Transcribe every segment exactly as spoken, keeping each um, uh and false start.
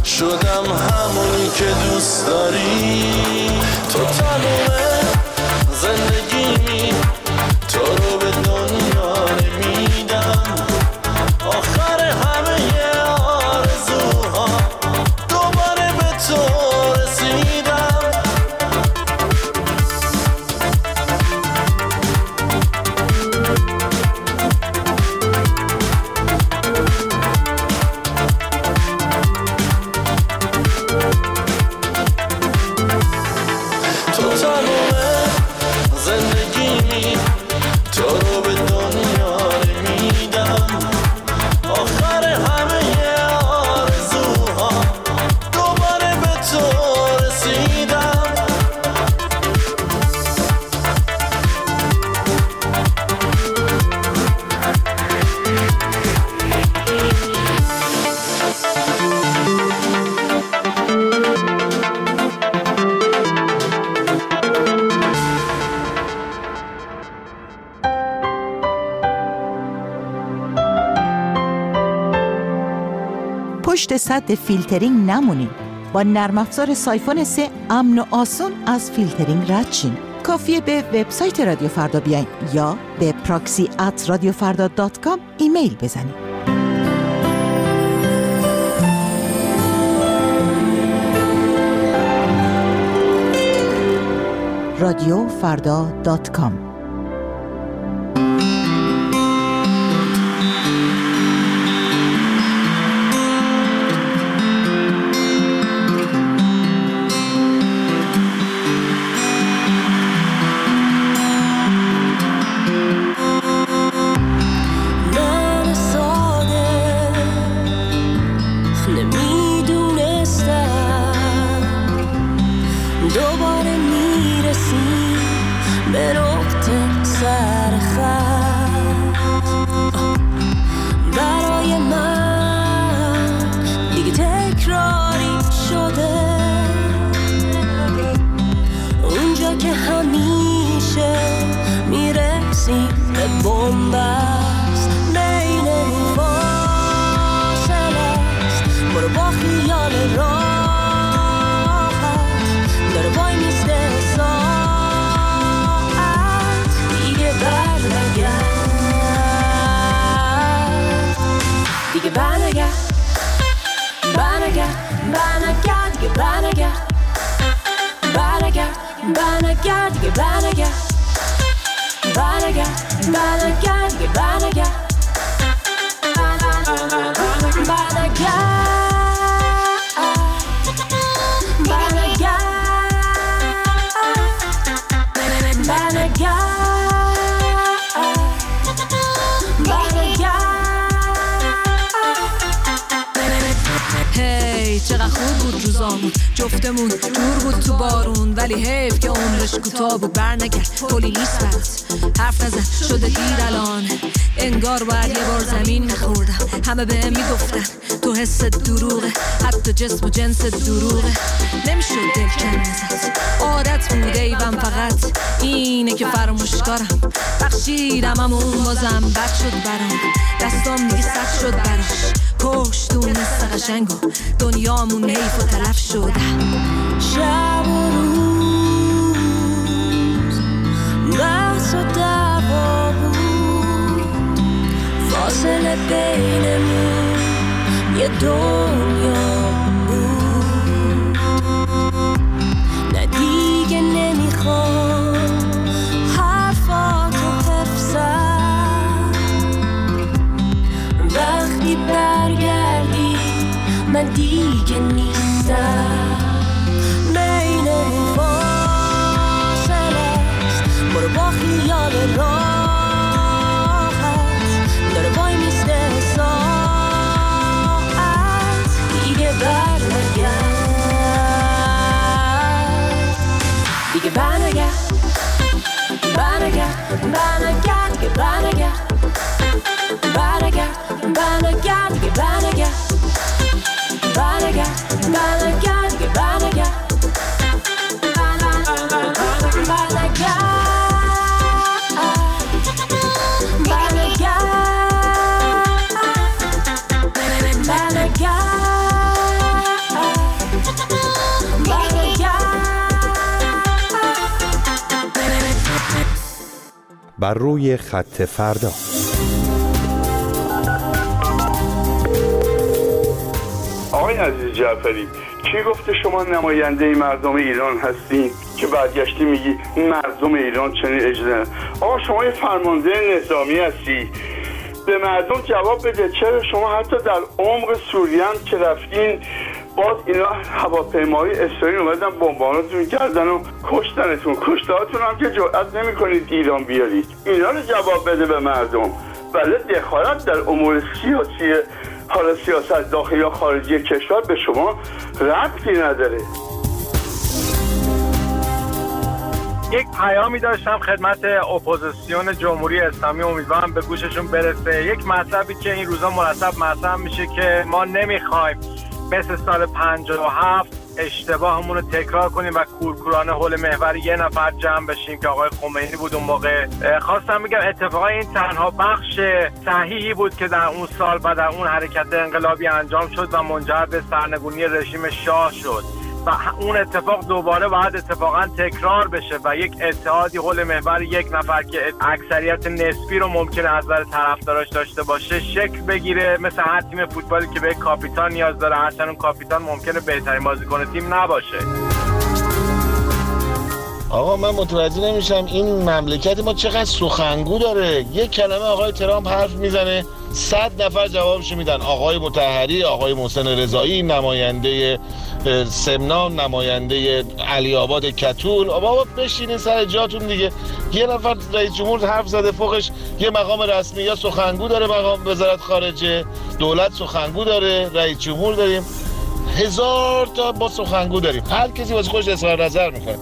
شدم همونی که دوست داری. تو تمومه زندگیمی، تو رو به دنیا نمیدم. آخر همه ی آرزوها دوباره به تو رسیدم. تو تمومه زندگیمی، تو رو به دنیا نمیدم. آخر همه ی آرزوها دوباره به تو رسیدم. پشت سد فیلترینگ نمونین. با نرم افزار سایفون سه امن و آسون از فیلترینگ رد شین. کافیه به وبسایت رادیو فردا بیاین یا به پراکسی ات رادیو فردا دات کام ایمیل بزنین. رادیو فردا دات کام. بومبست بین این فاصله است، برو با خیال راحت داره وای میسته ساعت دیگه بر نگرد، دیگه بر نگرد، بر نگرد، بر نگرد، دیگه بر نگرد، بر نگرد، بر نگرد، دیگه بر نگرد، Banaga, banaga, get banaga, banaga, banaga, banaga, banaga. هی چقدر خوب بود روزامون، جفتمون نور بود تو بارون، ولی حیف که عمرش کوتاه بود. برنگرد کلی نیست برات حرف نزن، شده دیر الان، انگار باید یه بار زمین میخوردم. همه بهم میگفتن تو حس دروغه، حتی جسم و جنس دروغه. نمیشد دل کن ازت، عادت بوده ایوم، فقط اینه که فراموشکارم. بخشیدم امون بازم بد شد برام، دستام دیگه سخت شد براش. کش دونست قشنگو دنیامون حیف و تلف شد. شب و روز بحث و دعوا بود، فاصله بینمون یه دنیا بود. نه دیگه نمیخوام حرفاتو حفظم، وقتی برگردی من دیگه نیستم. بین این فاصله است، برو با خیال راحت داره وای میسته ساعت دیگه بر نگرد، دیگه بر نگرد، بر نگرد، بر نگرد، دیگه بر نگرد، بر نگرد، بر نگرد، دیگه بر نگرد، بر نگرد، بر نگرد، دیگه بر نگرد. بر روی خط فردا. آقای عزیز جعفری، کی گفته شما نماینده مردم ایران هستین که برگشتی میگی مردم ایران چنین اجازه؟ آقا شما یه فرمانده نظامی هستی، به مردم جواب بده. چرا شما حتی در عمق سوریه هم که رفتین باز اینا هواپیمای اسرائیل اومدن بمبارانتون کردن و کشتنتون، کشتهاتون هم که جرئت نمی‌کنید ایران بیارید. اینا رو جواب بده به مردم. بله دخالت در امور سیاسی، حالا سیاست داخلی یا خارجی کشور به شما ربطی نداره. یک پیامی داشتم خدمت اپوزیسیون جمهوری اسلامی، امیدوارم به گوششون برسه. یک مطلبی که این روزا مرتب مطرح میشه که ما نمیخوایم مثل سال پنجاه و هفت اشتباهمون رو تکرار کنیم و کورکورانه حول محور یه نفر جمع بشیم که آقای خمینی بود اون موقع. خواستم بگم اتفاقا این تنها بخش صحیحی بود که در اون سال و در اون حرکت انقلابی انجام شد و منجر به سرنگونی رژیم شاه شد و اون اتفاق دوباره باید اتفاقا تکرار بشه و یک اتحادی حول محور یک نفر که اکثریت نسبی رو ممکنه از نظر طرفداراش داشته باشه شکل بگیره، مثل هر تیم فوتبالی که به کاپیتان نیاز داره، هرچند اون کاپیتان ممکنه بهترین بازیکن تیم نباشه. آقا من متوجه نمیشم این مملکت ما چقدر سخنگو داره. یک کلمه آقای ترامپ حرف میزنه صد نفر جوابشو میدن. آقای مطهری، آقای محسن رضایی، نماینده سمنان، نماینده علی آباد کتول. بابا بشینین سر جاتون دیگه. یه نفر رئیس جمهور حرف زده فوقش یه مقام رسمی یا سخنگو داره، مقام وزارت خارجه، دولت سخنگو داره، رئیس جمهور داریم، هزار تا با سخنگو داریم. هر کسی واسه خودش اظهار نظر میکنه.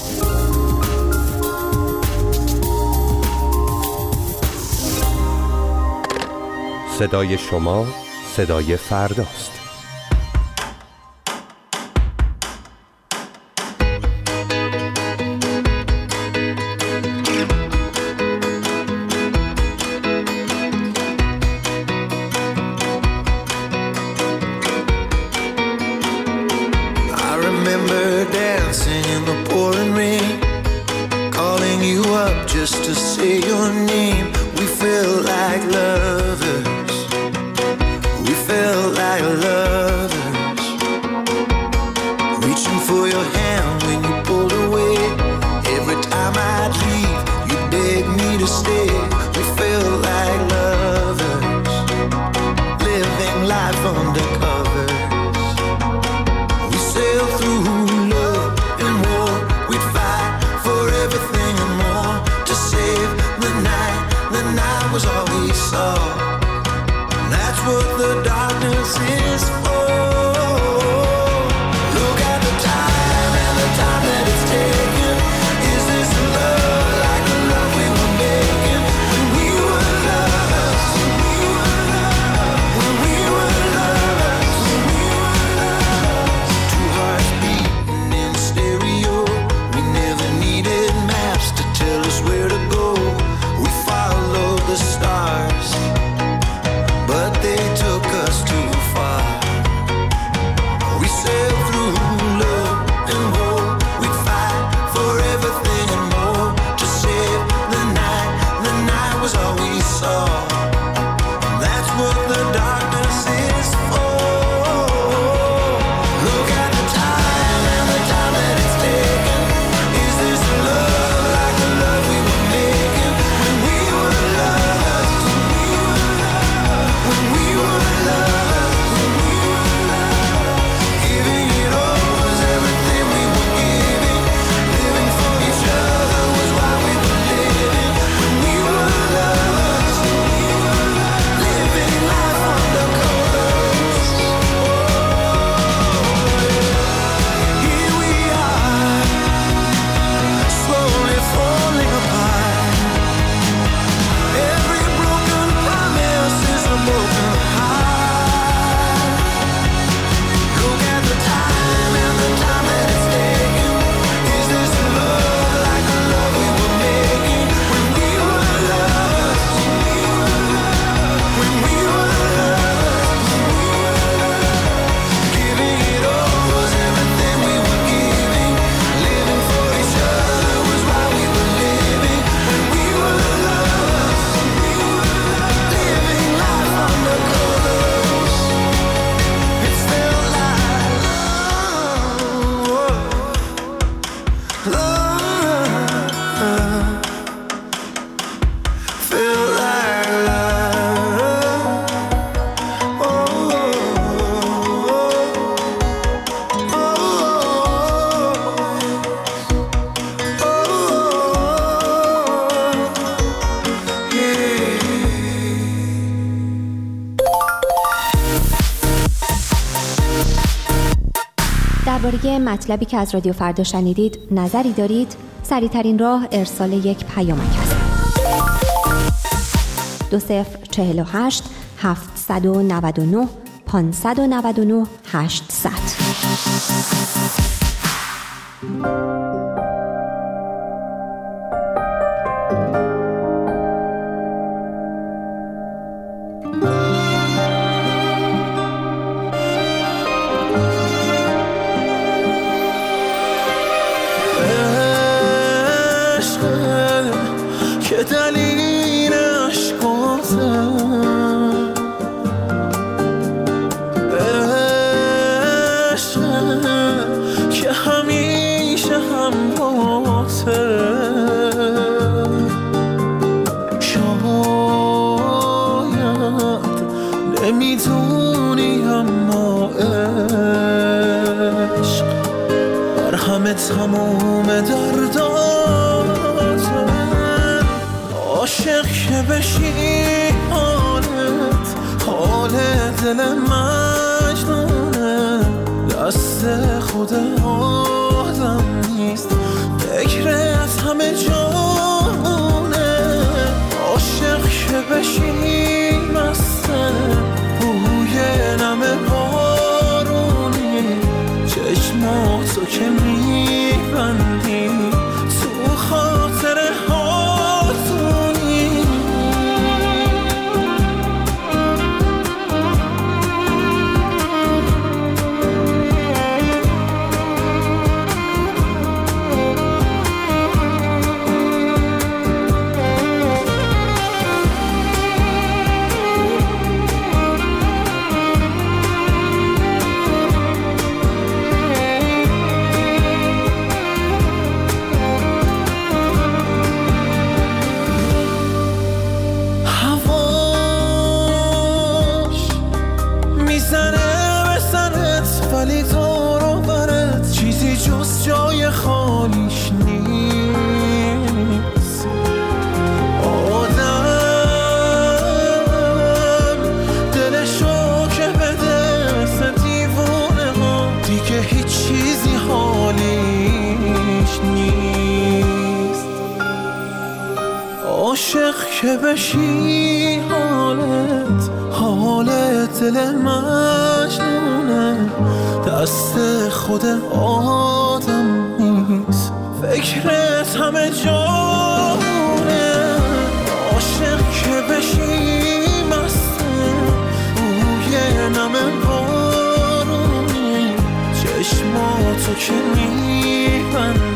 صدای شما صدای فرداست. I remember dancing in the pouring rain, calling you up just to say your name. We felt like lovers. We felt like lovers. درباره مطلبی که از رادیو فردا شنیدید نظری دارید؟ سریع‌ترین راه ارسال یک پیامک است. دو صفر چهل و هشت هفتصد و نود و نه پانصد و نود و نه هشتصد. تموم دردات عاشق که بشی حالت حال دل مجنونه دست خود آدم نیست فکرت همه جانونه عاشق که بشی مسته بوی نم بارونی چشماتو که میبندی تو خاطر هاتونی که بشی حالت حالت دل مجنونه دست خود آدم نیست فکرت همه جانه عاشق که بشی مسته بوی نم بارونی چشماتو که میبند